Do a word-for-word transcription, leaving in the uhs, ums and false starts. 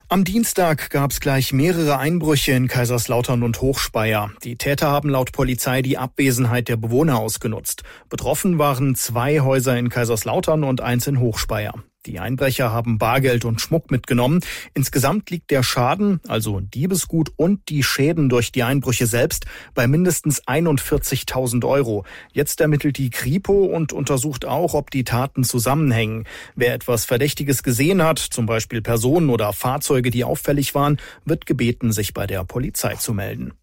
Am Dienstag gab es gleich mehrere Einbrüche in Kaiserslautern und Hochspeyer. Die Täter haben laut Polizei die Abwesenheit der Bewohner ausgenutzt. Betroffen waren zwei Häuser in Kaiserslautern und eins in Hochspeyer. Die Einbrecher haben Bargeld und Schmuck mitgenommen. Insgesamt liegt der Schaden, also Diebesgut und die Schäden durch die Einbrüche selbst, bei mindestens einundvierzigtausend Euro. Jetzt ermittelt die Kripo und untersucht auch, ob die Taten zusammenhängen. Wer etwas Verdächtiges gesehen hat, zum Beispiel Personen oder Fahrzeuge, die auffällig waren, wird gebeten, sich bei der Polizei zu melden.